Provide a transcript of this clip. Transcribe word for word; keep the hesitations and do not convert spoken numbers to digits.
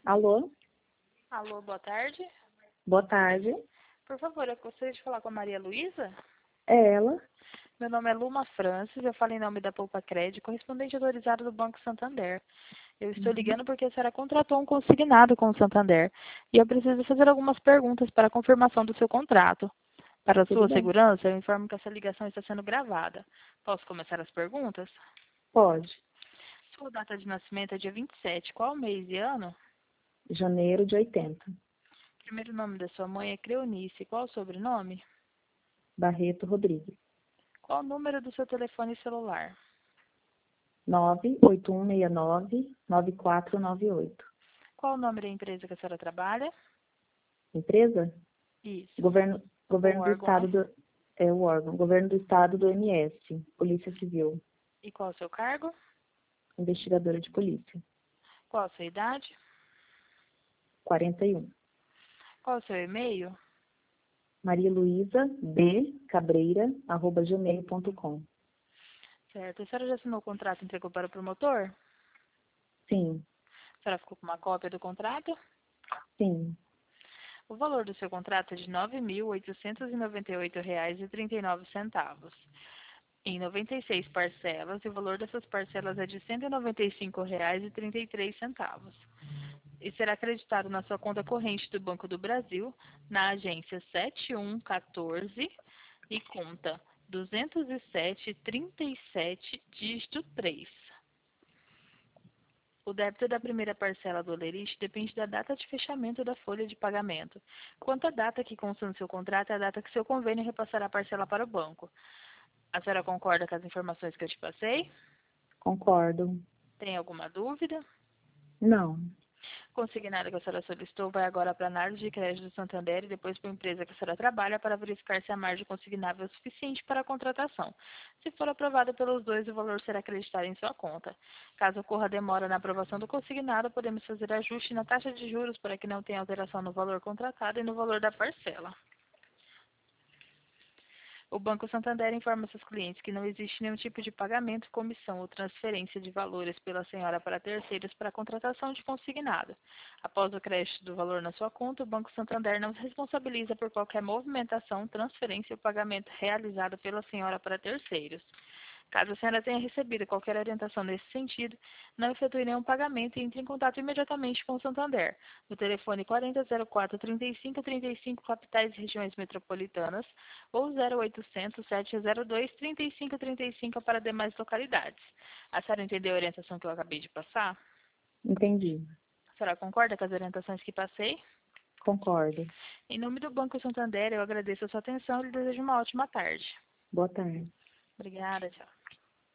Alô? Alô, boa tarde. Boa tarde. Por favor, eu gostaria de falar com a Maria Luísa. É ela? Meu nome é Luma Francis, eu falo em nome da Poupa Crédito, correspondente autorizado do Banco Santander. Eu estou Uhum. ligando porque a senhora contratou um consignado com o Santander e eu preciso fazer algumas perguntas para a confirmação do seu contrato. Para a Tudo sua bem? segurança, eu informo que essa ligação está sendo gravada. Posso começar as perguntas? Pode. Sua data de nascimento é dia vinte e sete. Qual mês e ano? Janeiro de oitenta. Primeiro nome da sua mãe é Cleonice. Qual o sobrenome? Barreto Rodrigues. Qual o número do seu telefone celular? nove oito um seis nove, nove quatro nove oito. Qual o nome da empresa que a senhora trabalha? Empresa? Isso. Governo, O governo do órgão, Estado né? do... É o órgão. Governo do Estado do M S. Polícia Civil. E qual o seu cargo? Investigadora de polícia. Qual a sua idade? quarenta e um. Qual o seu e-mail? Maria Luísa B. Cabreira, arroba gmail ponto com. Certo. A senhora já assinou o contrato e entregou para o promotor? Sim, A senhora ficou com uma cópia do contrato? sim. O valor do seu contrato é de nove mil oitocentos e noventa e oito reais e trinta e nove centavos. Em noventa e seis parcelas, e o valor dessas parcelas é de cento e noventa e cinco reais e trinta e três centavos. E será acreditado na sua conta corrente do Banco do Brasil, na agência sete um um quatro e conta duzentos e sete, trinta e sete, dígito três. O débito da primeira parcela do olerite depende da data de fechamento da folha de pagamento. Quanto à data que consta no seu contrato, é a data que seu convênio repassará a parcela para o banco. A senhora concorda com as informações que eu te passei? Concordo. Tem alguma dúvida? Não. Consignado que a senhora solicitou vai agora para a análise de crédito do Santander e depois para a empresa que a senhora trabalha para verificar se a margem consignável é suficiente para a contratação. Se for aprovada pelos dois, o valor será acreditado em sua conta. Caso ocorra demora na aprovação do consignado, podemos fazer ajuste na taxa de juros para que não tenha alteração no valor contratado e no valor da parcela. O Banco Santander informa seus clientes que não existe nenhum tipo de pagamento, comissão ou transferência de valores pela senhora para terceiros para a contratação de consignado. Após o crédito do valor na sua conta, o Banco Santander não se responsabiliza por qualquer movimentação, transferência ou pagamento realizado pela senhora para terceiros. Caso a senhora tenha recebido qualquer orientação nesse sentido, não efetue nenhum pagamento e entre em contato imediatamente com o Santander, no telefone quarenta zero quatro, trinta e cinco, trinta e cinco, capitais e regiões metropolitanas, ou zero oitocentos, sete zero dois, trinta e cinco, trinta e cinco para demais localidades. A senhora entendeu a orientação que eu acabei de passar? Entendi. A senhora concorda com as orientações que passei? Concordo. Em nome do Banco Santander, eu agradeço a sua atenção e lhe desejo uma ótima tarde. Boa tarde. Obrigada, tchau.